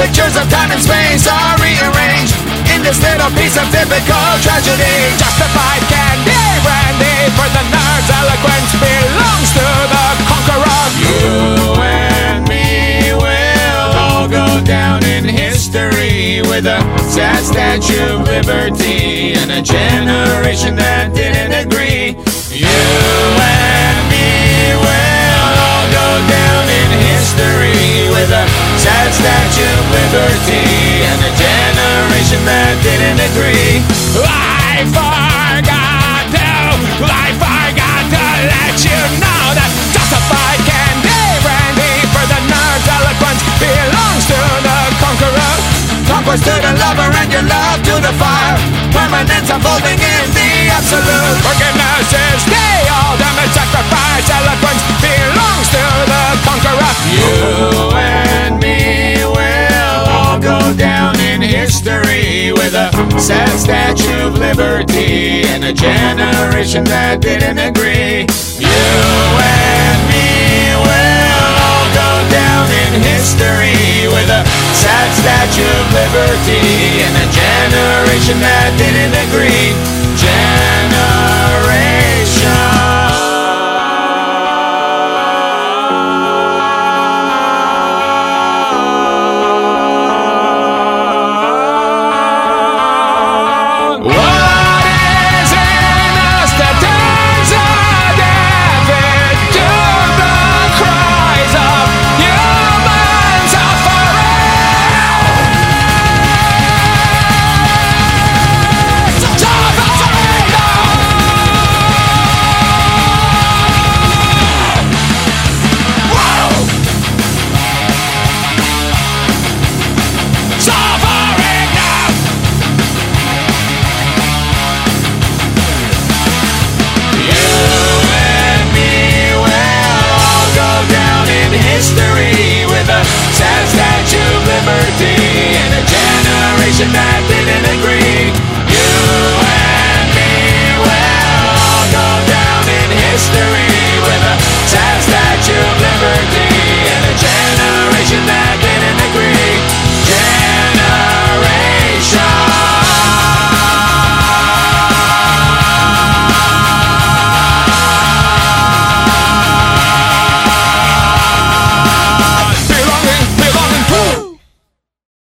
pictures of time and space are rearranged in this little piece of typical tragedy. Justified candy brandy for the nerds. Eloquence belongs to the conqueror. You and me will all go down in history with a sad Statue of Liberty and a generation that didn't agree. You and me will all go down in history with a sad Statue of Liberty and a generation that didn't agree. I forgot to let you know that justified candy brandy for the nerds. Eloquence belongs to the conqueror. Conquest to the lover and your love to the fire. Permanence unfolding in the absolute. Forgiveness is the ultimate sacrifice. Eloquence belongs to the conqueror. You and me will all go down in history with a sad Statue of Liberty and a generation that didn't agree. You and me will all go down in history with a sad Statue of Liberty and a generation that didn't agree. History with a sad Statue of Liberty and a generation that